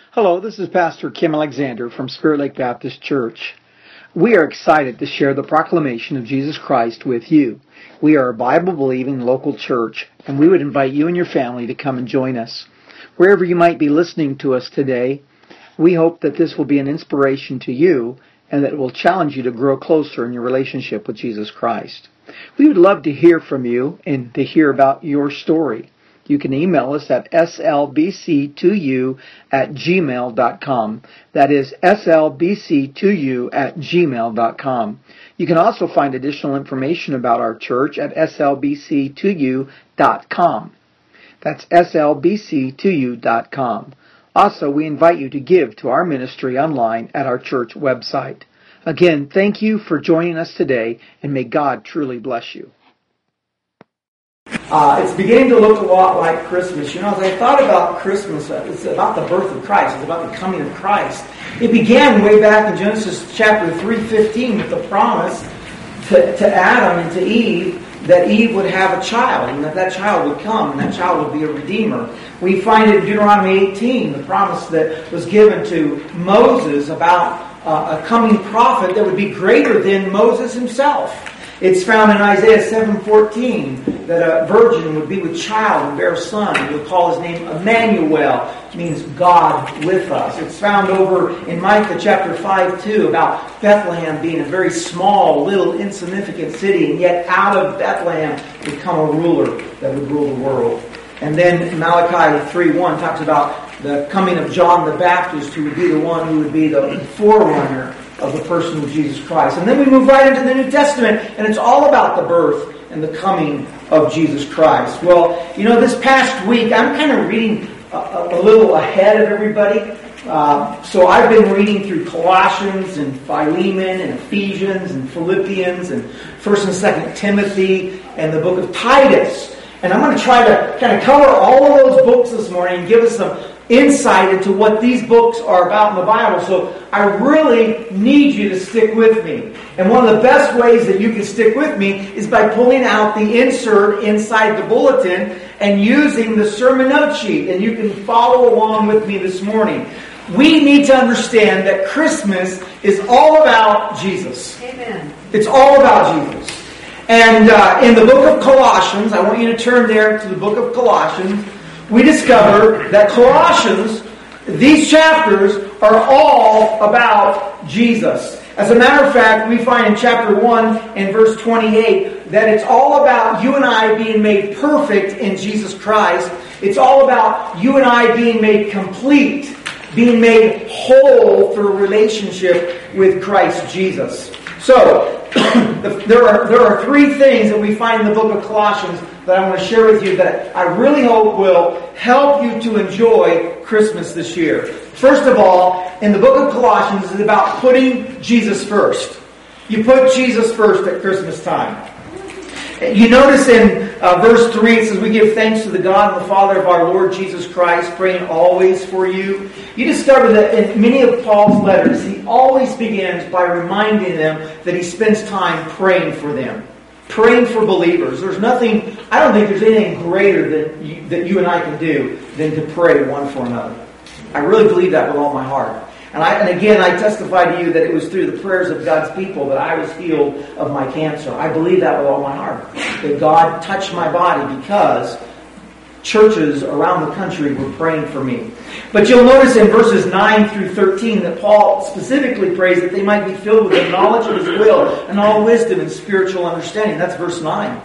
Hello, this is Pastor Kim Alexander from Spirit Lake Baptist Church. We are excited to share the proclamation of Jesus Christ with you. We are a Bible-believing local church, and we would invite you and your family to come and join us. Wherever you might be listening to us today, we hope that this will be an inspiration to you and that it will challenge you to grow closer in your relationship with Jesus Christ. We would love to hear from you and to hear about your story. You can email us at slbc2u@gmail.com. That is slbc2u@gmail.com. You can also find additional information about our church at slbc2u.com. That's slbc2u.com. Also, we invite you to give to our ministry online at our church website. Again, thank you for joining us today, and may God truly bless you. It's beginning to look a lot like Christmas. You know, as I thought about Christmas, it's about the birth of Christ. It's about the coming of Christ. It began way back in Genesis chapter 3:15 with the promise to Adam and to Eve that Eve would have a child and that child would come and that child would be a redeemer. We find it in Deuteronomy 18, the promise that was given to Moses about a coming prophet that would be greater than Moses himself. It's found in Isaiah 7:14 that a virgin would be with child and bear a son. And we'll call his name Emmanuel, which means God with us. It's found over in Micah chapter 5:2 about Bethlehem being a very small, little, insignificant city, and yet out of Bethlehem would come a ruler that would rule the world. And then Malachi 3:1 talks about the coming of John the Baptist, who would be the one who would be the forerunner of the person of Jesus Christ. And then we move right into the New Testament, and it's all about the birth and the coming of Jesus Christ. Well, you know, this past week, I'm kind of reading a little ahead of everybody. So I've been reading through Colossians and Philemon and Ephesians and Philippians and 1st and 2nd Timothy and the book of Titus. And I'm going to try to kind of cover all of those books this morning and give us some insight into what these books are about in the Bible. So I really need you to stick with me. And one of the best ways that you can stick with me is by pulling out the insert inside the bulletin and using the sermon note sheet. And you can follow along with me this morning. We need to understand that Christmas is all about Jesus. Amen. It's all about Jesus. And in the book of Colossians, I want you to turn there to the book of Colossians. We discover that Colossians, these chapters, are all about Jesus. As a matter of fact, we find in chapter 1 and verse 28 that it's all about you and I being made perfect in Jesus Christ. It's all about you and I being made complete, being made whole through a relationship with Christ Jesus. So, there are three things that we find in the book of Colossians that I want to share with you that I really hope will help you to enjoy Christmas this year. First of all, in the book of Colossians, it's about putting Jesus first. You put Jesus first at Christmas time. You notice in verse 3, it says, we give thanks to the God and the Father of our Lord Jesus Christ, praying always for you. You discover that in many of Paul's letters, he always begins by reminding them that he spends time praying for them. Praying for believers. There's nothing, I don't think there's anything greater that you and I can do than to pray one for another. I really believe that with all my heart. And again, I testify to you that it was through the prayers of God's people that I was healed of my cancer. I believe that with all my heart. That God touched my body because churches around the country were praying for me. But you'll notice in verses 9 through 13 that Paul specifically prays that they might be filled with the knowledge of His will and all wisdom and spiritual understanding. That's verse 9.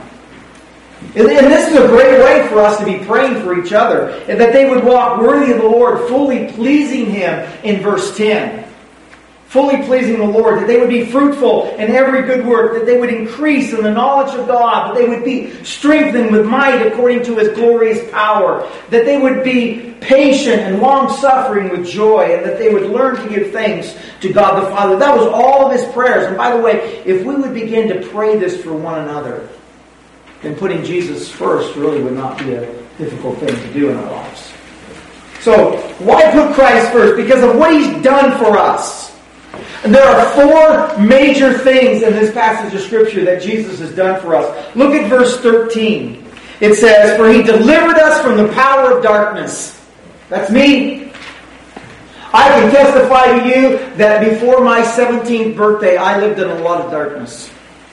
And this is a great way for us to be praying for each other. And that they would walk worthy of the Lord, fully pleasing Him in verse 10. Fully pleasing the Lord. That they would be fruitful in every good work. That they would increase in the knowledge of God. That they would be strengthened with might according to His glorious power. That they would be patient and long-suffering with joy. And that they would learn to give thanks to God the Father. That was all of His prayers. And by the way, if we would begin to pray this for one another, then putting Jesus first really would not be a difficult thing to do in our lives. So, why put Christ first? Because of what He's done for us. And there are four major things in this passage of Scripture that Jesus has done for us. Look at verse 13. It says, for He delivered us from the power of darkness. That's me. I can testify to you that before my 17th birthday, I lived in a lot of darkness.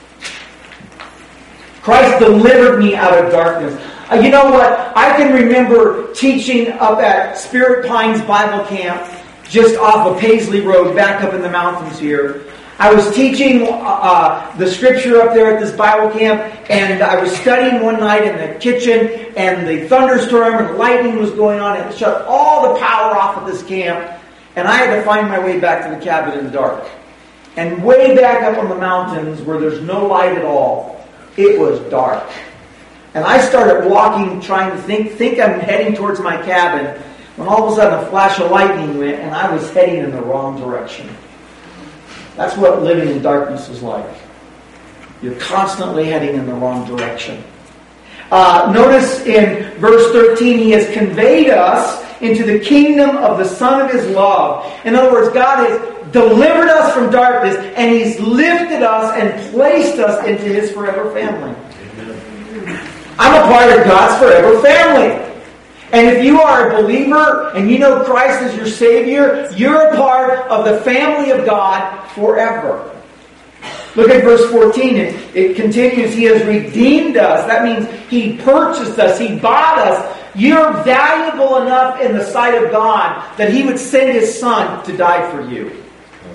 Christ delivered me out of darkness. You know what? I can remember teaching up at Spirit Pines Bible Camp, just off of Paisley Road, back up in the mountains here. I was teaching the scripture up there at this Bible camp, and I was studying one night in the kitchen, and the thunderstorm and the lightning was going on, and it shut all the power off of this camp, and I had to find my way back to the cabin in the dark. And way back up on the mountains, where there's no light at all, it was dark. And I started walking, trying to think I'm heading towards my cabin, when all of a sudden a flash of lightning went, and I was heading in the wrong direction. That's what living in darkness is like. You're constantly heading in the wrong direction. Notice in verse 13, He has conveyed us into the kingdom of the Son of His love. In other words, God has delivered us from darkness, and He's lifted us and placed us into His forever family. I'm a part of God's forever family. And if you are a believer and you know Christ as your Savior, you're a part of the family of God forever. Look at verse 14. It continues, He has redeemed us. That means He purchased us. He bought us. You're valuable enough in the sight of God that He would send His Son to die for you.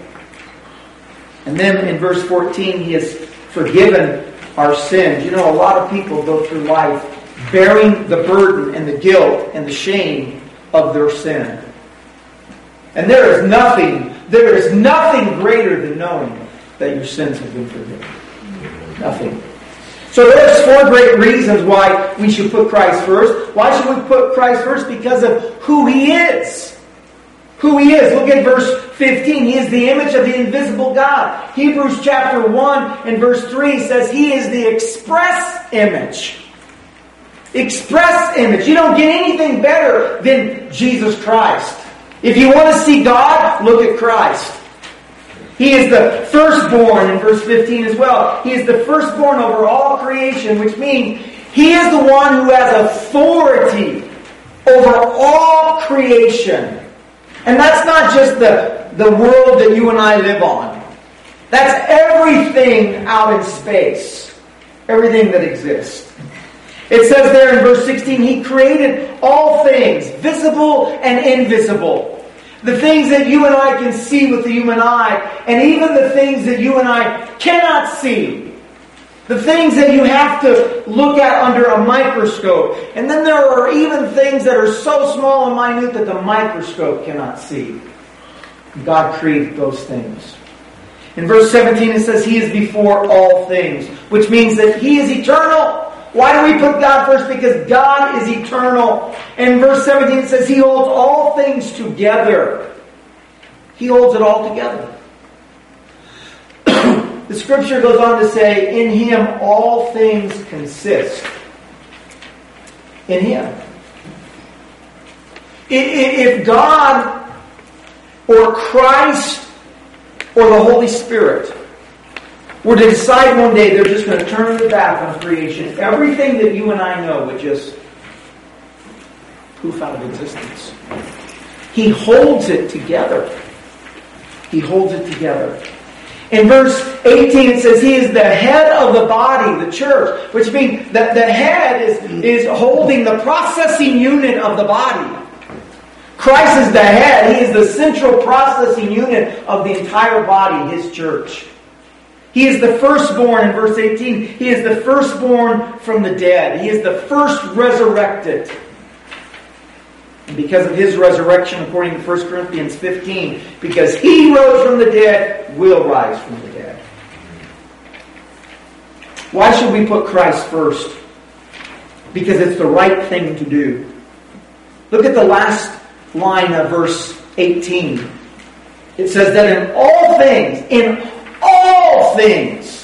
And then in verse 14, He has forgiven our sins. You know, a lot of people go through life bearing the burden and the guilt and the shame of their sin. And there is nothing greater than knowing that your sins have been forgiven. Nothing. So there's 4 great reasons why we should put Christ first. Why should we put Christ first? Because of who He is. Who He is. Look at verse 15. He is the image of the invisible God. Hebrews chapter 1 and verse 3 says He is the express image. Express image. You don't get anything better than Jesus Christ. If you want to see God, look at Christ. He is the firstborn in verse 15 as well. He is the firstborn over all creation, which means He is the one who has authority over all creation. And that's not just the world that you and I live on. That's everything out in space. Everything that exists. It says there in verse 16, He created all things, visible and invisible. The things that you and I can see with the human eye, and even the things that you and I cannot see. The things that you have to look at under a microscope. And then there are even things that are so small and minute that the microscope cannot see. God created those things. In verse 17 it says, He is before all things, which means that He is eternal. Why do we put God first? Because God is eternal. And in verse 17 it says He holds all things together. He holds it all together. The scripture goes on to say, in Him all things consist. In Him. If God or Christ or the Holy Spirit were to decide one day they're just going to turn their back on creation, everything that you and I know would just poof out of existence. He holds it together. He holds it together. In verse 18 it says He is the head of the body, the church, which means that the head is holding the processing unit of the body. Christ is the head. He is the central processing unit of the entire body, His church. He is the firstborn in verse 18. He is the firstborn from the dead. He is the first resurrected. And because of His resurrection, according to 1 Corinthians 15, because He rose from the dead, we'll rise from the dead. Why should we put Christ first? Because it's the right thing to do. Look at the last line of verse 18. It says that in all things,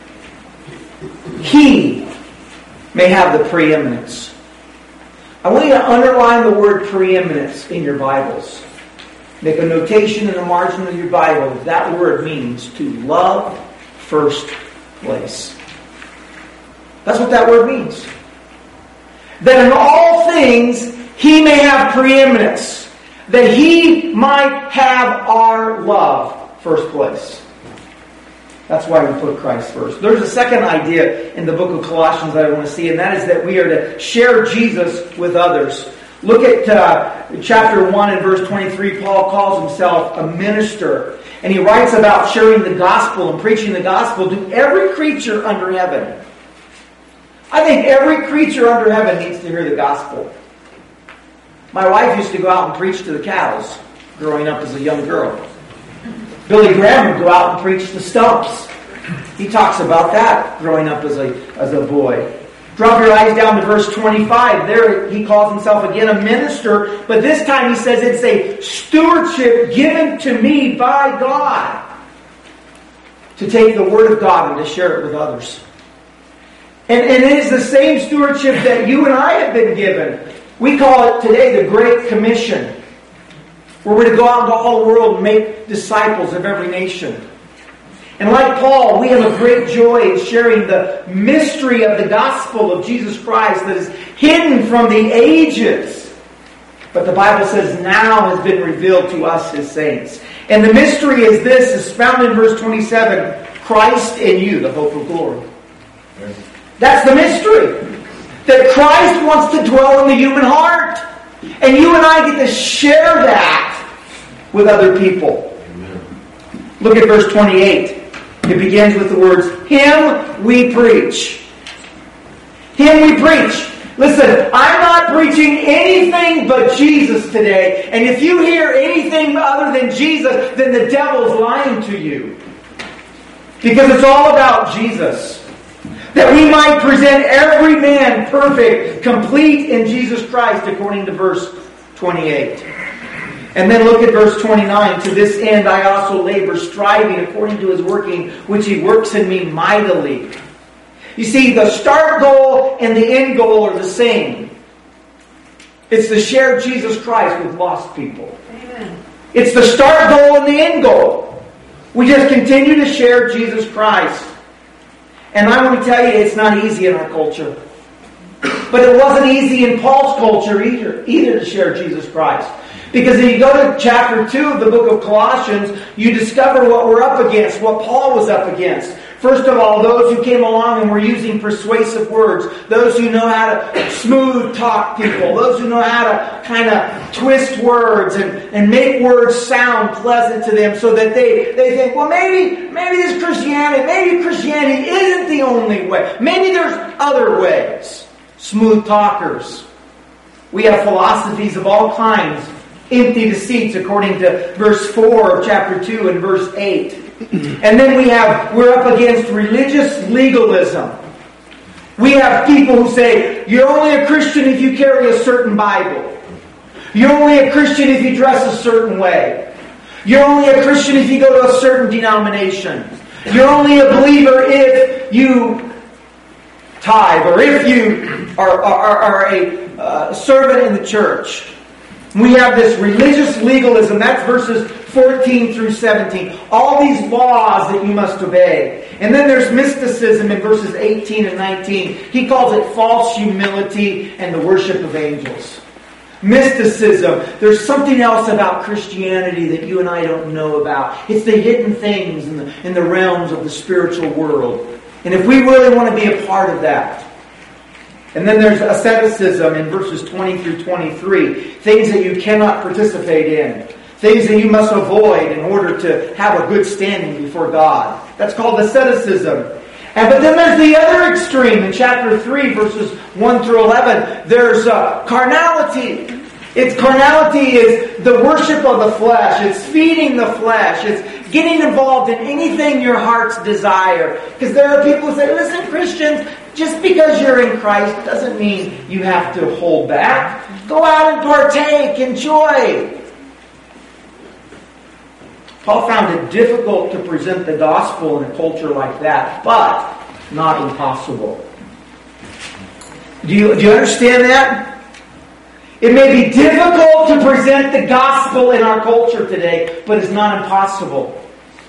He may have the preeminence. I want you to underline the word preeminence in your Bibles. Make a notation in the margin of your Bible. That word means to love first place. That's what that word means. That in all things, He may have preeminence. that He might have our love first place. That's why we put Christ first. There's a second idea in the book of Colossians that I want to see, and that is that we are to share Jesus with others. Look at chapter 1 and verse 23. Paul calls himself a minister. And he writes about sharing the gospel and preaching the gospel to every creature under heaven. I think every creature under heaven needs to hear the gospel. My wife used to go out and preach to the cows growing up as a young girl. Billy Graham would go out and preach to stumps. He talks about that growing up as a boy. Drop your eyes down to verse 25. There he calls himself again a minister, but this time he says it's a stewardship given to me by God to take the Word of God and to share it with others. And it is the same stewardship that you and I have been given. We call it today the Great Commission, where we're to go out into all the world and make disciples of every nation. And like Paul, we have a great joy in sharing the mystery of the gospel of Jesus Christ that is hidden from the ages. But the Bible says now has been revealed to us, His saints. And the mystery is this, is found in verse 27, Christ in you, the hope of glory. That's the mystery. That Christ wants to dwell in the human heart. And you and I get to share that with other people. Look at verse 28. It begins with the words, Him we preach. Him we preach. Listen, I'm not preaching anything but Jesus today. And if you hear anything other than Jesus, then the devil's lying to you. Because it's all about Jesus. That we might present every man perfect, complete in Jesus Christ, according to verse 28. And then look at verse 29. To this end I also labor, striving according to His working, which He works in me mightily. You see, the start goal and the end goal are the same. It's to share Jesus Christ with lost people. Amen. It's the start goal and the end goal. We just continue to share Jesus Christ. And I want to tell you, it's not easy in our culture. But it wasn't easy in Paul's culture either to share Jesus Christ. Because if you go to chapter 2 of the book of Colossians, you discover what we're up against, what Paul was up against. First of all, those who came along and were using persuasive words. Those who know how to smooth talk people. Those who know how to kind of twist words and make words sound pleasant to them so that they think, well, maybe this maybe Christianity isn't the only way. Maybe there's other ways. Smooth talkers. We have philosophies of all kinds. Empty deceits, according to verse 4 of chapter 2 and verse 8. And then we're up against religious legalism. We have people who say, you're only a Christian if you carry a certain Bible. You're only a Christian if you dress a certain way. You're only a Christian if you go to a certain denomination. You're only a believer if you tithe or if you are a servant in the church. We have this religious legalism. That's verses 14 through 17. All these laws that you must obey. And then there's mysticism in verses 18 and 19. He calls it false humility and the worship of angels. Mysticism. There's something else about Christianity that you and I don't know about. It's the hidden things in the realms of the spiritual world. And if we really want to be a part of that. And then there's asceticism in verses 20 through 23. Things that you cannot participate in. Things that you must avoid in order to have a good standing before God. That's called asceticism. But then there's the other extreme in chapter 3, verses 1 through 11. There's carnality. Carnality is the worship of the flesh. It's feeding the flesh. It's getting involved in anything your heart's desire. Because there are people who say, listen, Christians, just because you're in Christ doesn't mean you have to hold back. Go out and partake, enjoy. Paul found it difficult to present the gospel in a culture like that, but not impossible. Do you understand that? It may be difficult to present the gospel in our culture today, but it's not impossible.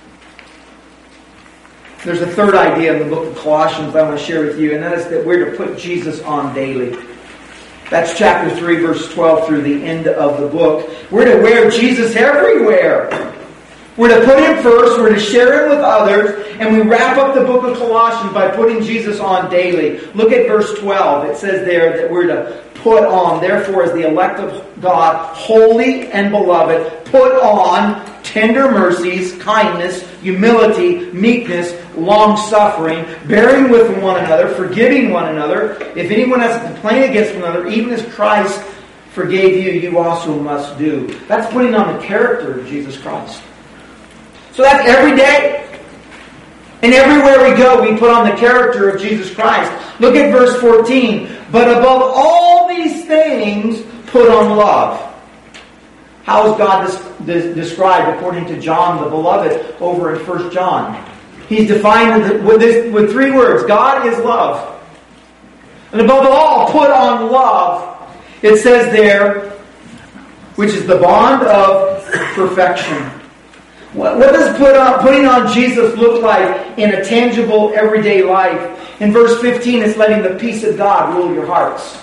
There's a third idea in the book of Colossians that I want to share with you, and that is that we're to put Jesus on daily. That's chapter 3, verse 12 through the end of the book. We're to wear Jesus everywhere. We're to put Him first, we're to share Him with others, and we wrap up the book of Colossians by putting Jesus on daily. Look at verse 12. It says there that we're to put on, therefore as the elect of God, holy and beloved, put on tender mercies, kindness, humility, meekness, long-suffering, bearing with one another, forgiving one another. If anyone has a complaint against one another, even as Christ forgave you, you also must do. That's putting on the character of Jesus Christ. So that's every day. And everywhere we go, we put on the character of Jesus Christ. Look at verse 14. But above all these things, put on love. How is God described according to John the Beloved over in 1 John? He's defined with 3 words. God is love. And above all, put on love. It says there, which is the bond of perfection. What does putting on Jesus look like in a tangible, everyday life? In verse 15, it's letting the peace of God rule your hearts.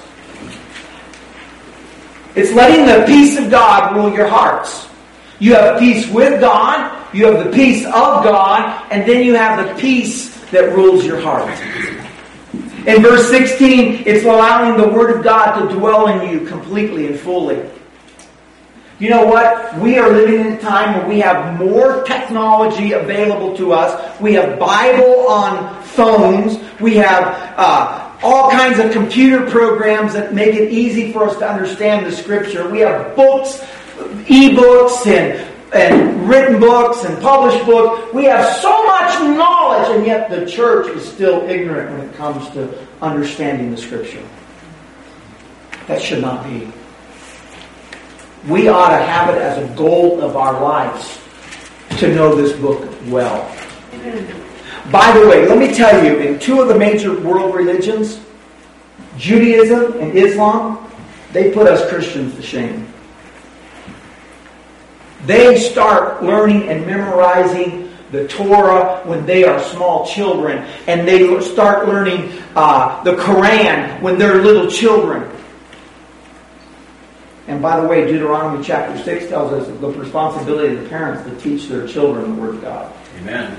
It's letting the peace of God rule your hearts. You have peace with God, you have the peace of God, and then you have the peace that rules your heart. In verse 16, it's allowing the Word of God to dwell in you completely and fully. You know what? We are living in a time where we have more technology available to us. We have Bible on phones. We have all kinds of computer programs that make it easy for us to understand the Scripture. We have books, e-books, and written books, and published books. We have so much knowledge, and yet the church is still ignorant when it comes to understanding the Scripture. That should not be. We ought to have it as a goal of our lives to know this book well. By the way, let me tell you, in 2 of the major world religions, Judaism and Islam, they put us Christians to shame. They start learning and memorizing the Torah when they are small children, and they start learning the Quran when they're little children. And by the way, Deuteronomy chapter 6 tells us the responsibility of the parents to teach their children the Word of God. Amen.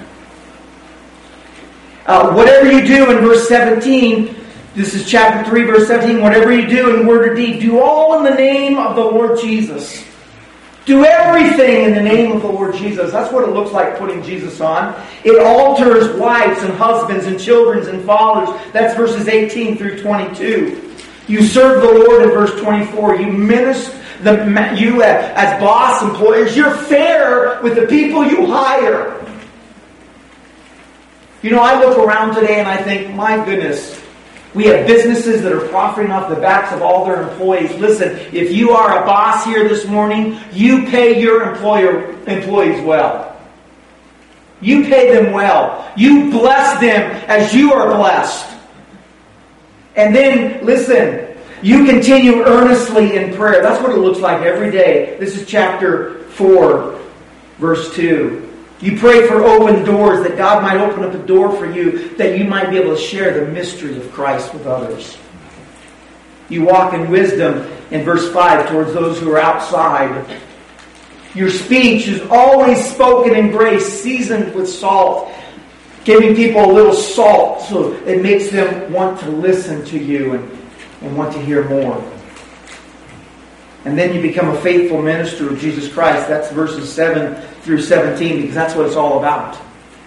Whatever you do in verse 17, this is chapter 3, verse 17, whatever you do in word or deed, do all in the name of the Lord Jesus. Do everything in the name of the Lord Jesus. That's what it looks like putting Jesus on. It alters wives and husbands and children and fathers. That's verses 18 through 22. You serve the Lord in verse 24. You minister, you as boss employers, you're fair with the people you hire. You know, I look around today and I think, my goodness, we have businesses that are profiting off the backs of all their employees. Listen, if you are a boss here this morning, you pay your employees well. You pay them well. You bless them as you are blessed. And then, listen, you continue earnestly in prayer. That's what it looks like every day. This is chapter 4, verse 2. You pray for open doors, that God might open up a door for you, that you might be able to share the mystery of Christ with others. You walk in wisdom, in verse 5, towards those who are outside. Your speech is always spoken in grace, seasoned with salt. Giving people a little salt so it makes them want to listen to you and want to hear more. And then you become a faithful minister of Jesus Christ. That's verses 7 through 17, because that's what it's all about.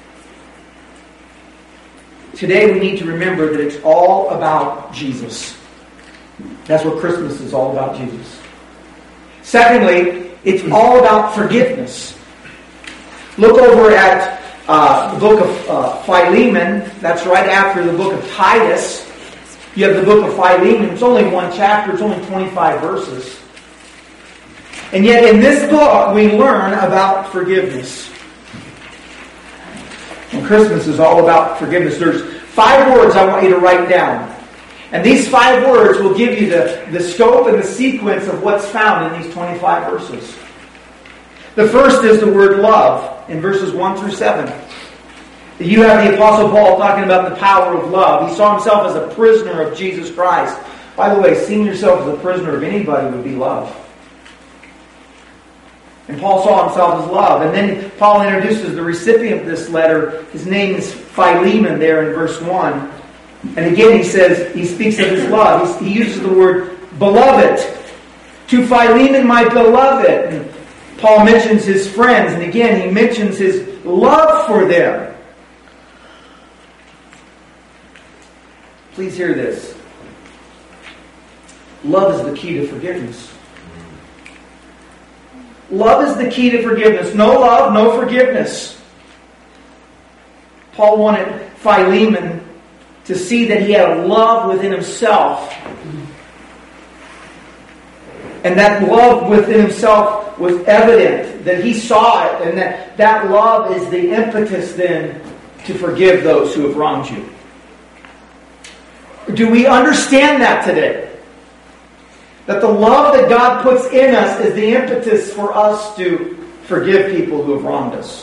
Today we need to remember that it's all about Jesus. That's what Christmas is all about, Jesus. Secondly, it's all about forgiveness. Look over at the book of Philemon. That's right after the book of Titus. You have the book of Philemon. It's only one chapter. It's only 25 verses. And yet in this book we learn about forgiveness. And Christmas is all about forgiveness. There's 5 words I want you to write down. And these 5 words will give you the scope and the sequence of what's found in these 25 verses. The first is the word love in verses 1 through 7. You have the Apostle Paul talking about the power of love. He saw himself as a prisoner of Jesus Christ. By the way, seeing yourself as a prisoner of anybody would be love. And Paul saw himself as love. And then Paul introduces the recipient of this letter. His name is Philemon there in verse 1. And again he says, he speaks of his love. He uses the word beloved. To Philemon, my beloved. And Paul mentions his friends. And again he mentions his love for them. Please hear this. Love is the key to forgiveness. Love is the key to forgiveness. No love, no forgiveness. Paul wanted Philemon to see that he had a love within himself. And that love within himself was evident, that he saw it, and that love is the impetus then to forgive those who have wronged you. Do we understand that today? That the love that God puts in us is the impetus for us to forgive people who have wronged us.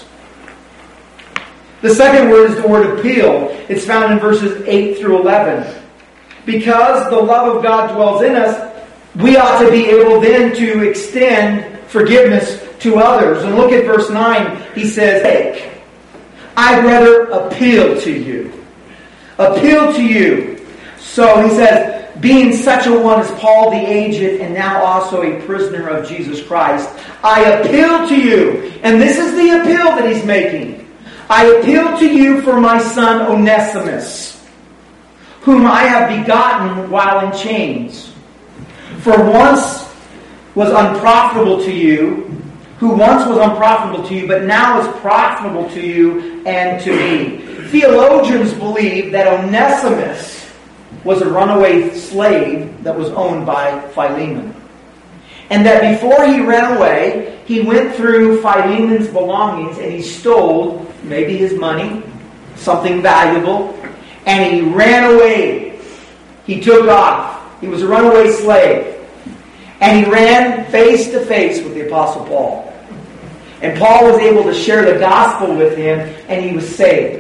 The second word is the word appeal. It's found in verses 8 through 11. Because the love of God dwells in us, we ought to be able then to extend forgiveness to others. And look at verse 9. He says, "Take, I'd rather appeal to you." Appeal to you. So he says, being such a one as Paul the aged and now also a prisoner of Jesus Christ, I appeal to you. And this is the appeal that he's making. I appeal to you for my son Onesimus, whom I have begotten while in chains. For once was unprofitable to you, who once was unprofitable to you, but now is profitable to you and to me. Theologians believe that Onesimus was a runaway slave that was owned by Philemon. And that before he ran away, he went through Philemon's belongings and he stole maybe his money, something valuable, and he ran away. He took off. He was a runaway slave. And he ran face to face with the Apostle Paul. And Paul was able to share the gospel with him and he was saved.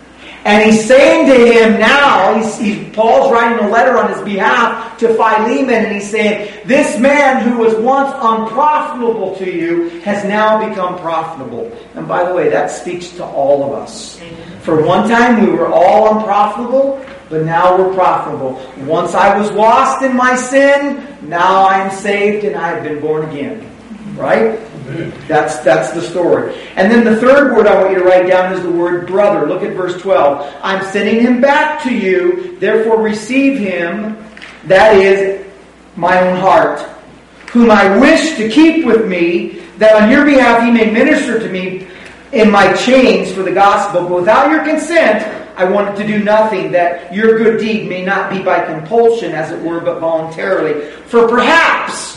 And he's saying to him now, Paul's writing a letter on his behalf to Philemon, and he's saying, this man who was once unprofitable to you has now become profitable. And by the way, that speaks to all of us. For one time we were all unprofitable, but now we're profitable. Once I was lost in my sin, now I am saved and I have been born again. Right? That's the story. And then the third word I want you to write down is the word brother. Look at verse 12. I'm sending him back to you, therefore receive him, that is, my own heart, whom I wish to keep with me, that on your behalf he may minister to me in my chains for the gospel. But without your consent, I wanted to do nothing, that your good deed may not be by compulsion, as it were, but voluntarily. For perhaps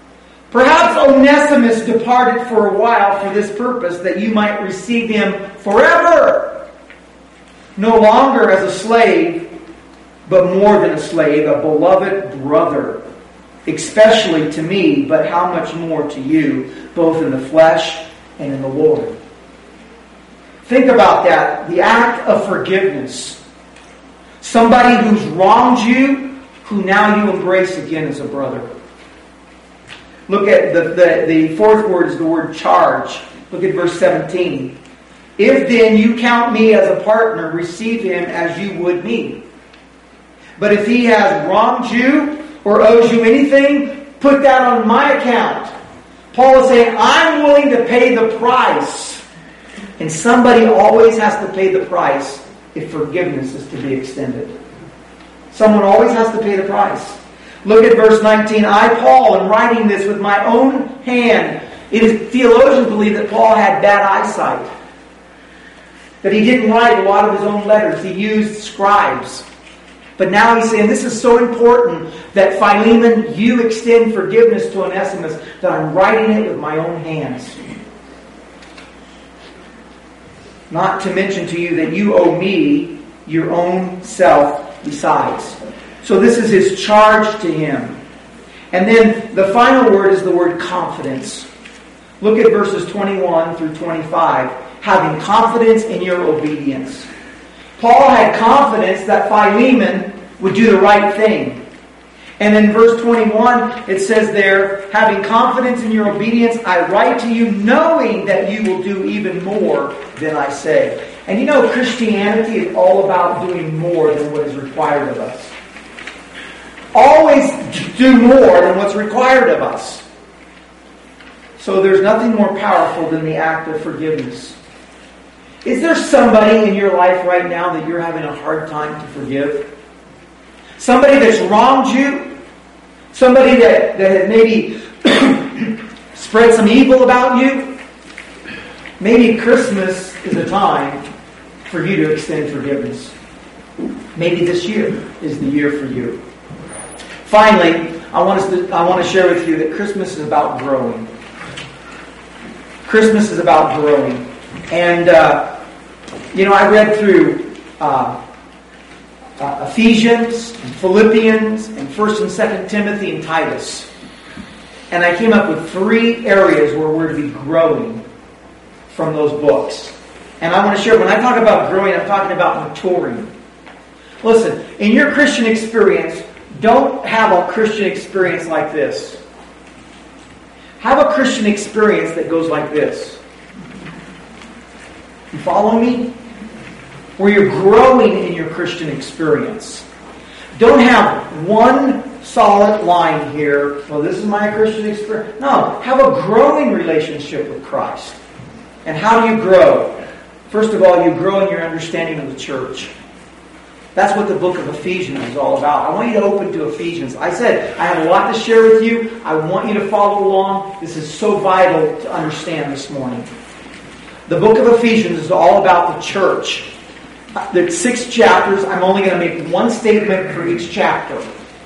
Onesimus departed for a while for this purpose, that you might receive him forever, no longer as a slave, but more than a slave, a beloved brother, especially to me, but how much more to you, both in the flesh and in the Lord. Think about that, the act of forgiveness. Somebody who's wronged you, who now you embrace again as a brother. Look at the fourth word is the word charge. Look at verse 17. If then you count me as a partner, receive him as you would me. But if he has wronged you or owes you anything, put that on my account. Paul is saying, I'm willing to pay the price. And somebody always has to pay the price if forgiveness is to be extended. Someone always has to pay the price. Look at verse 19. I, Paul, am writing this with my own hand. Theologians believe that Paul had bad eyesight. That he didn't write a lot of his own letters. He used scribes. But now he's saying this is so important that Philemon, you extend forgiveness to Onesimus, that I'm writing it with my own hands. Not to mention to you that you owe me your own self besides. So this is his charge to him. And then the final word is the word confidence. Look at verses 21 through 25. Having confidence in your obedience. Paul had confidence that Philemon would do the right thing. And in verse 21, it says there, having confidence in your obedience, I write to you knowing that you will do even more than I say. And you know, Christianity is all about doing more than what is required of us. Always do more than what's required of us. So there's nothing more powerful than the act of forgiveness. Is there somebody in your life right now that you're having a hard time to forgive? Somebody that's wronged you? Somebody that has maybe spread some evil about you? Maybe Christmas is a time for you to extend forgiveness. Maybe this year is the year for you. Finally, I want to share with you that Christmas is about growing. Christmas is about growing. And, I read through Ephesians, and Philippians, and 1st and 2nd Timothy, and Titus. And I came up with 3 areas where we're to be growing from those books. And I want to share, when I talk about growing, I'm talking about maturing. Listen, in your Christian experience, don't have a Christian experience like this. Have a Christian experience that goes like this. You follow me? Where you're growing in your Christian experience. Don't have one solid line here. Well, this is my Christian experience. No, have a growing relationship with Christ. And how do you grow? First of all, you grow in your understanding of the church. That's what the book of Ephesians is all about. I want you to open to Ephesians. I said, I have a lot to share with you. I want you to follow along. This is so vital to understand this morning. The book of Ephesians is all about the church. There's 6 chapters. I'm only going to make one statement for each chapter.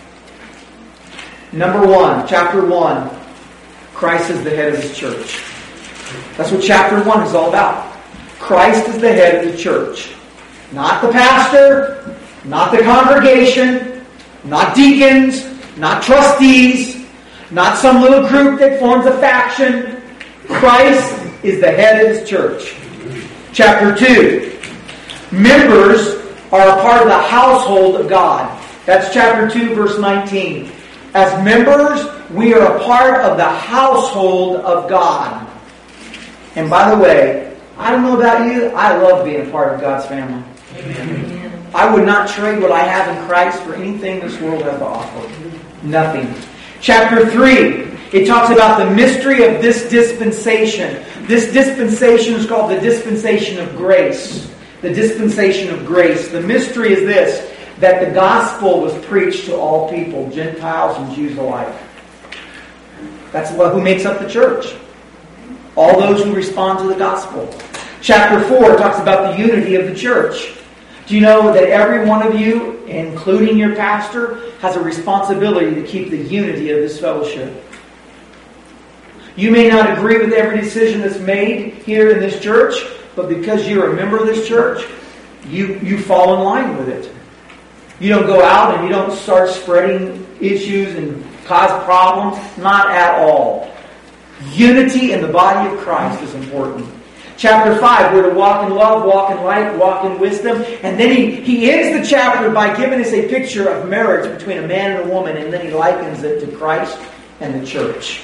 Number 1, chapter 1, Christ is the head of His church. That's what chapter 1 is all about. Christ is the head of the church. Not the pastor, not the congregation, not deacons, not trustees, not some little group that forms a faction. Christ is the head of His church. Chapter 2. Members are a part of the household of God. That's chapter 2, verse 19. As members, we are a part of the household of God. And by the way, I don't know about you, I love being a part of God's family. Amen. I would not trade what I have in Christ for anything this world has to offer. Nothing. Chapter 3, it talks about the mystery of this dispensation. This dispensation is called the dispensation of grace. The dispensation of grace. The mystery is this, that the gospel was preached to all people, Gentiles and Jews alike. That's who makes up the church. All those who respond to the gospel. Chapter 4 talks about the unity of the church. Do you know that every one of you, including your pastor, has a responsibility to keep the unity of this fellowship? You may not agree with every decision that's made here in this church, but because you're a member of this church, you fall in line with it. You don't go out and you don't start spreading issues and cause problems. Not at all. Unity in the body of Christ is important. Chapter 5, we're to walk in love, walk in light, walk in wisdom. And then he ends the chapter by giving us a picture of marriage between a man and a woman. And then he likens it to Christ and the church.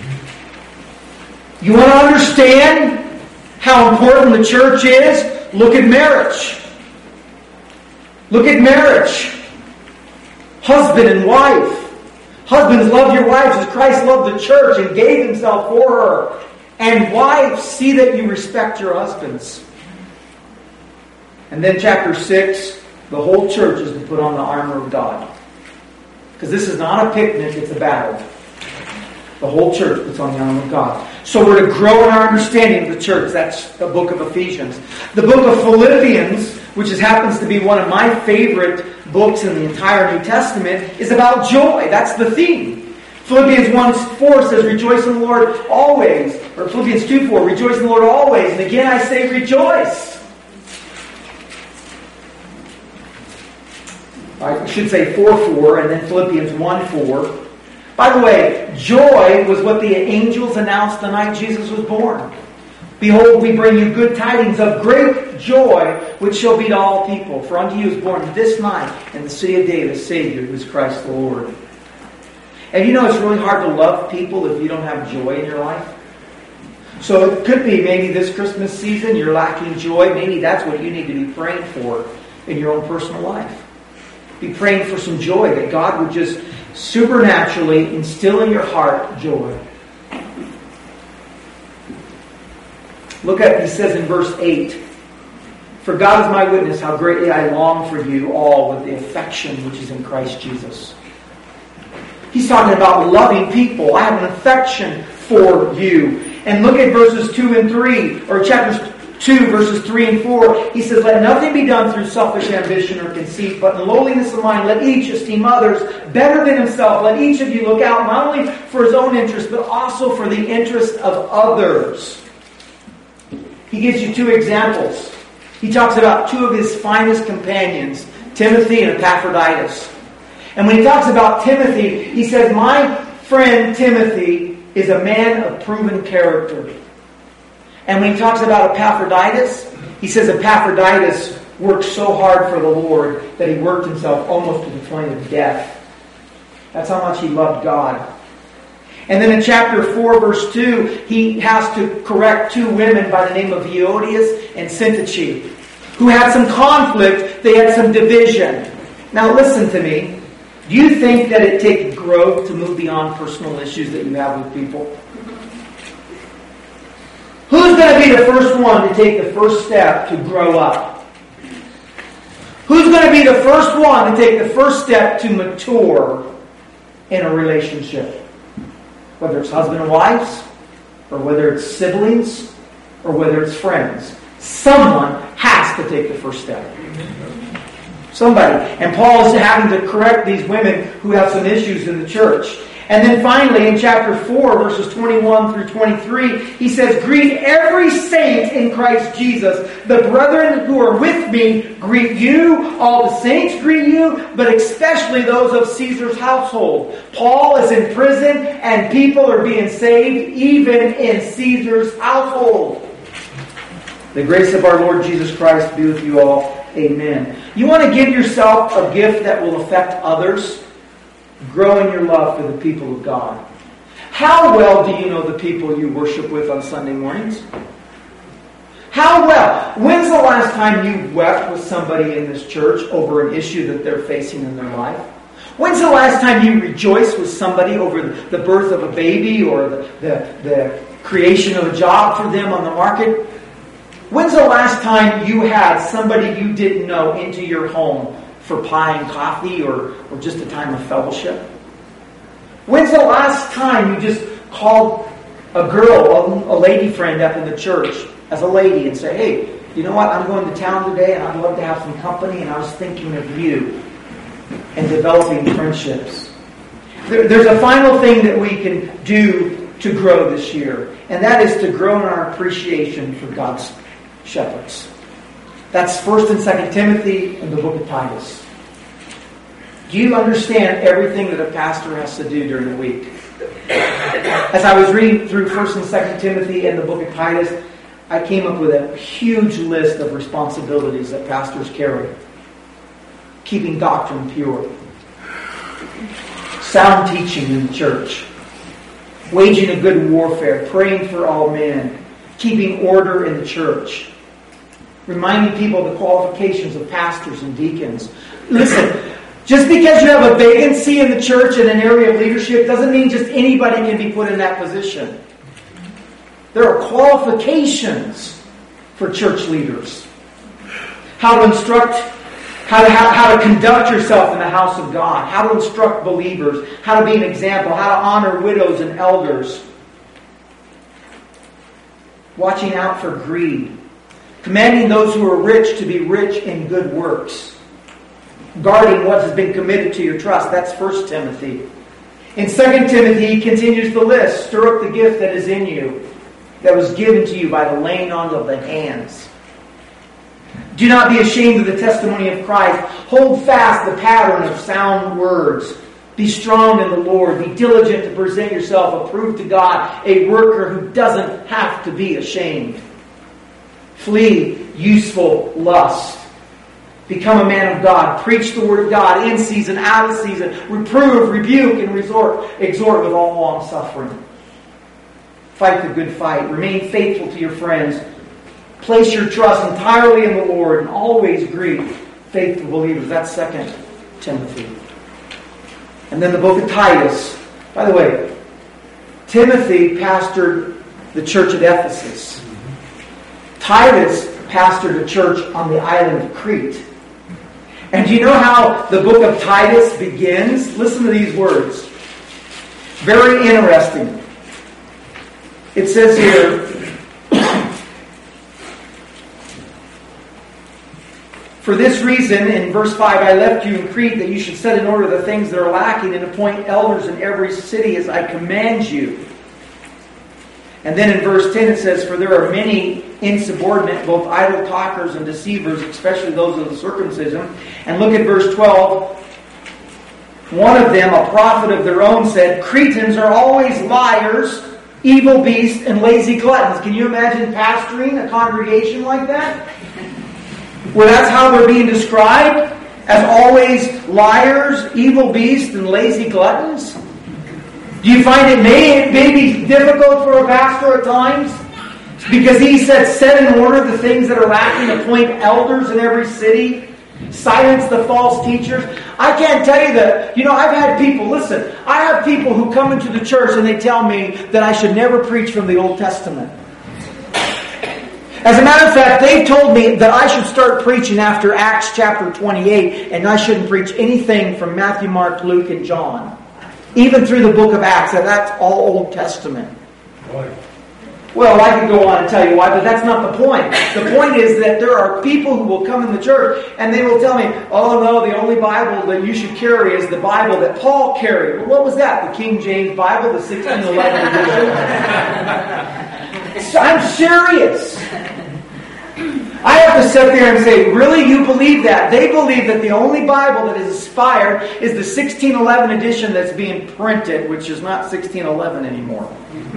You want to understand how important the church is? Look at marriage. Look at marriage. Husband and wife. Husbands, love your wives as Christ loved the church and gave Himself for her. And wives, see that you respect your husbands. And then chapter 6, the whole church is to put on the armor of God. Because this is not a picnic, it's a battle. The whole church puts on the armor of God. So we're to grow in our understanding of the church. That's the book of Ephesians. The book of Philippians, which happens to be one of my favorite books in the entire New Testament, is about joy. That's the theme. Philippians 1:4 says, rejoice in the Lord always. Or Philippians 2:4, rejoice in the Lord always. And again I say rejoice. I should say 4:4 and then Philippians 1:4. By the way, joy was what the angels announced the night Jesus was born. Behold, we bring you good tidings of great joy, which shall be to all people. For unto you is born this night in the city of David a Savior, who is Christ the Lord. And you know it's really hard to love people if you don't have joy in your life. So it could be maybe this Christmas season you're lacking joy. Maybe that's what you need to be praying for in your own personal life. Be praying for some joy, that God would just supernaturally instill in your heart joy. Look at, he says in verse 8, "For God is my witness how greatly I long for you all with the affection which is in Christ Jesus." He's talking about loving people. I have an affection for you. And look at verses 2 and 3, or chapters 2, verses 3 and 4. He says, "Let nothing be done through selfish ambition or conceit, but in lowliness of mind let each esteem others better than himself. Let each of you look out not only for his own interest, but also for the interest of others." He gives you two examples. He talks about two of his finest companions, Timothy and Epaphroditus. And when he talks about Timothy, he says, "My friend Timothy is a man of proven character." And when he talks about Epaphroditus, he says Epaphroditus worked so hard for the Lord that he worked himself almost to the point of death. That's how much he loved God. And then in chapter 4, verse 2, he has to correct two women by the name of Euodias and Syntyche, who had some conflict, they had some division. Now listen to me. Do you think that it takes growth to move beyond personal issues that you have with people? Who's going to be the first one to take the first step to grow up? Who's going to be the first one to take the first step to mature in a relationship? Whether it's husband and wives, or whether it's siblings, or whether it's friends. Someone has to take the first step. Somebody. And Paul is having to correct these women who have some issues in the church. And then finally, in chapter 4, verses 21 through 23, he says, "Greet every saint in Christ Jesus. The brethren who are with me greet you. All the saints greet you, but especially those of Caesar's household." Paul is in prison, and people are being saved even in Caesar's household. The grace of our Lord Jesus Christ be with you all. Amen. You want to give yourself a gift that will affect others? Grow in your love for the people of God. How well do you know the people you worship with on Sunday mornings? How well? When's the last time you wept with somebody in this church over an issue that they're facing in their life? When's the last time you rejoiced with somebody over the birth of a baby or the creation of a job for them on the market? When's the last time you had somebody you didn't know into your home for pie and coffee or just a time of fellowship? When's the last time you just called a girl, a lady friend up in the church as a lady and say, "Hey, you know what? I'm going to town today and I'd love to have some company and I was thinking of you," and developing friendships. There's a final thing that we can do to grow this year, and that is to grow in our appreciation for God's shepherds. That's 1 and 2 Timothy and the book of Titus. Do you understand everything that a pastor has to do during the week? As I was reading through 1 and 2 Timothy and the book of Titus, I came up with a huge list of responsibilities that pastors carry. Keeping doctrine pure. Sound teaching in the church. Waging a good warfare. Praying for all men. Keeping order in the church. Reminding people of the qualifications of pastors and deacons. Listen, just because you have a vacancy in the church in an area of leadership doesn't mean just anybody can be put in that position. There are qualifications for church leaders. How to instruct, how to conduct yourself in the house of God. How to instruct believers. How to be an example. How to honor widows and elders. Watching out for greed. Commanding those who are rich to be rich in good works. Guarding what has been committed to your trust. That's 1 Timothy. In 2 Timothy, he continues the list. Stir up the gift that is in you, that was given to you by the laying on of the hands. Do not be ashamed of the testimony of Christ. Hold fast the pattern of sound words. Be strong in the Lord. Be diligent to present yourself approved to God, a worker who doesn't have to be ashamed. Flee useful lust. Become a man of God. Preach the Word of God in season, out of season. Reprove, rebuke, and exhort with all long suffering. Fight the good fight. Remain faithful to your friends. Place your trust entirely in the Lord and always greet faithful believers. That's 2 Timothy. And then the book of Titus. By the way, Timothy pastored the church at Ephesus. Titus pastored a church on the island of Crete. And do you know how the book of Titus begins? Listen to these words. Very interesting. It says here, for this reason, in verse 5, I left you in Crete that you should set in order the things that are lacking and appoint elders in every city as I command you. And then in verse 10 it says, for there are many insubordinate, both idle talkers and deceivers, especially those of the circumcision. And look at verse 12. One of them, a prophet of their own, said, Cretans are always liars, evil beasts, and lazy gluttons. Can you imagine pastoring a congregation like that? Where that's how they're being described? As always liars, evil beasts, and lazy gluttons? Do you find it may be difficult for a pastor at times? Because he said, set in order the things that are lacking, appoint elders in every city, silence the false teachers. I can't tell you that, I've had people, listen, I have people who come into the church and they tell me that I should never preach from the Old Testament. As a matter of fact, they've told me that I should start preaching after Acts chapter 28 and I shouldn't preach anything from Matthew, Mark, Luke, and John. Even through the book of Acts, and that's all Old Testament. Right. Well, I could go on and tell you why, but that's not the point. The point is that there are people who will come in the church and they will tell me, oh no, the only Bible that you should carry is the Bible that Paul carried. Well, what was that? The King James Bible, the 1611 edition? So I'm serious. I have to sit there and say, really, you believe that? They believe that the only Bible that is inspired is the 1611 edition that's being printed, which is not 1611 anymore.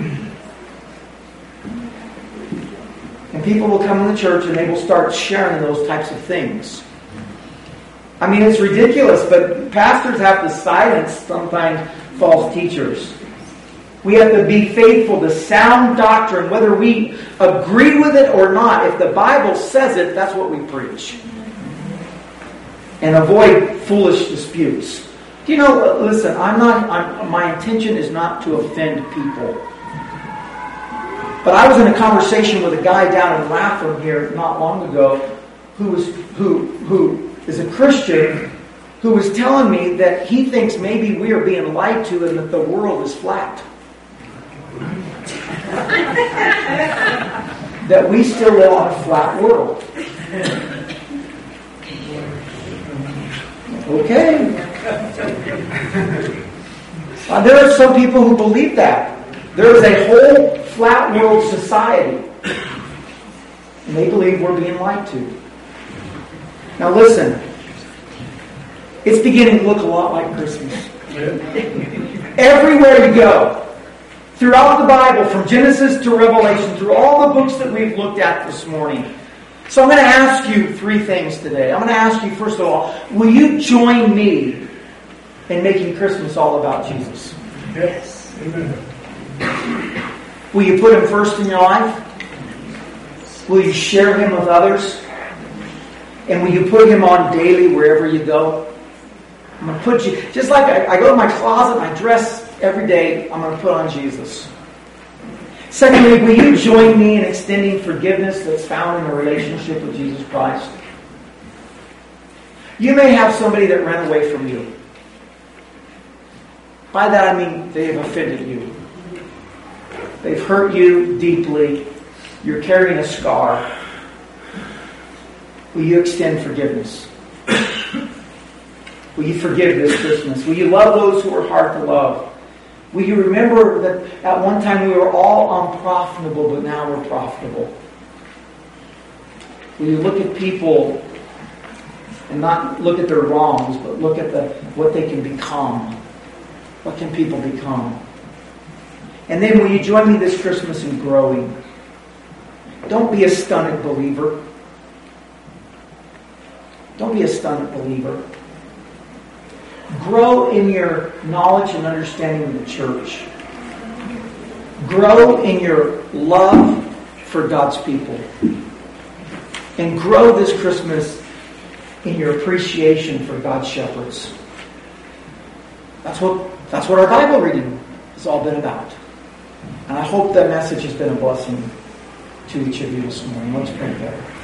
And people will come to the church and they will start sharing those types of things. I mean, it's ridiculous, but pastors have to silence sometimes false teachers. We have to be faithful to sound doctrine, whether we agree with it or not. If the Bible says it, that's what we preach. And avoid foolish disputes. Do you know, listen, my intention is not to offend people. But I was in a conversation with a guy down in Latham here not long ago who is a Christian who was telling me that he thinks maybe we are being lied to and that the world is flat. That we still live on a flat world. Okay. There are some people who believe that. There is a whole flat world society. And they believe we're being lied to. Now listen. It's beginning to look a lot like Christmas. Everywhere you go, throughout the Bible, from Genesis to Revelation, through all the books that we've looked at this morning. So I'm going to ask you 3 things today. I'm going to ask you, first of all, will you join me in making Christmas all about Jesus? Yes. Amen. Will you put Him first in your life? Will you share Him with others? And will you put Him on daily wherever you go? I'm going to put you, just like I go to my closet and I dress every day, I'm going to put on Jesus. Secondly, will you join me in extending forgiveness that's found in a relationship with Jesus Christ? You may have somebody that ran away from you. By that I mean they have offended you. They've hurt you deeply. You're carrying a scar. Will you extend forgiveness? Will you forgive this Christmas? Will you love those who are hard to love? Will you remember that at one time we were all unprofitable, but now we're profitable? Will you look at people and not look at their wrongs, but look at what they can become? What can people become? And then will you join me this Christmas in growing? Don't be a stunted believer. Don't be a stunted believer. Grow in your knowledge and understanding of the church. Grow in your love for God's people. And grow this Christmas in your appreciation for God's shepherds. That's what our Bible reading has all been about. And I hope that message has been a blessing to each of you this morning. Let's pray together.